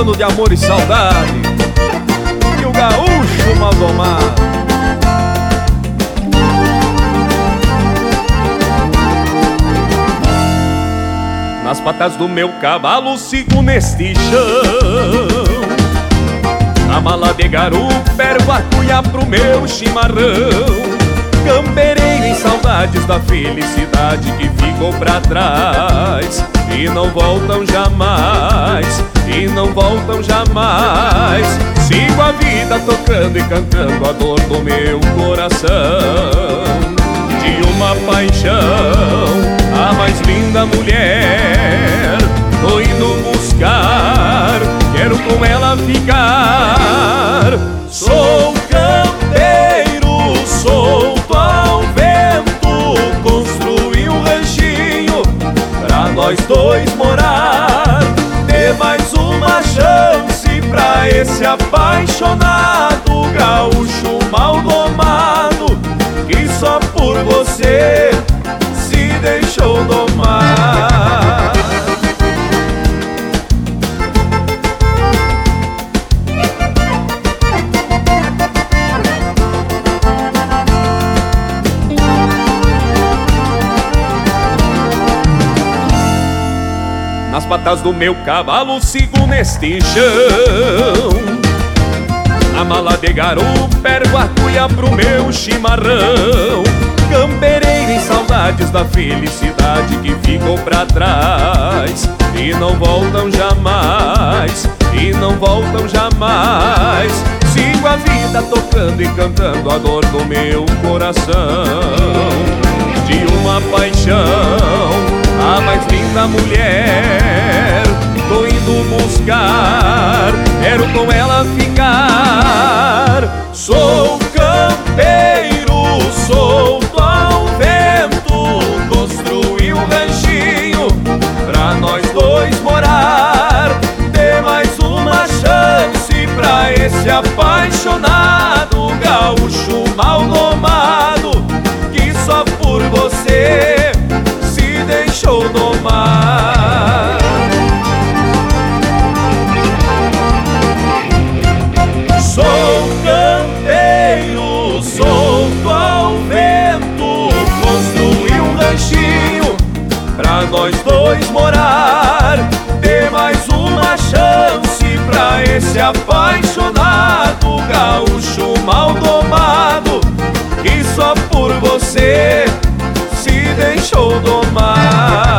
falando de amor e saudade, e o gaúcho maldomado. Nas patas do meu cavalo sigo neste chão, na mala de garupa ergo a cuia pro meu chimarrão. Campereiro em saudades da felicidade que ficou pra trás e não voltam jamais, e não voltam jamais. Sigo a vida tocando e cantando a dor do meu coração, de uma paixão, a mais linda mulher. Tô indo buscar, quero com ela ficar. Sou campeiro, solto ao vento, construí um ranchinho pra nós dois morar. Dê mais uma chance pra esse apaixonado gaúcho maldomado, que só por você se deixou domar. Nas patas do meu cavalo sigo neste chão, na mala de garupa ergo a cuia pro meu chimarrão. Campereiro em saudades da felicidade que ficou pra trás e não voltam jamais, e não voltam jamais. Sigo a vida tocando e cantando a dor do meu coração, de uma paixão, a mais linda mulher. Tô indo buscar, quero com ela ficar. Sou campeiro, solto ao vento, construí um ranchinho pra nós dois morar. Dê mais uma chance pra esse apaixonado gaúcho maldomado, que só por você se deixou domar. Sou campeiro, solto ao vento, construí um ranchinho pra nós dois morar. Dê mais uma chance pra esse apaixonado gaúcho maldomado, que só por você se deixou domar.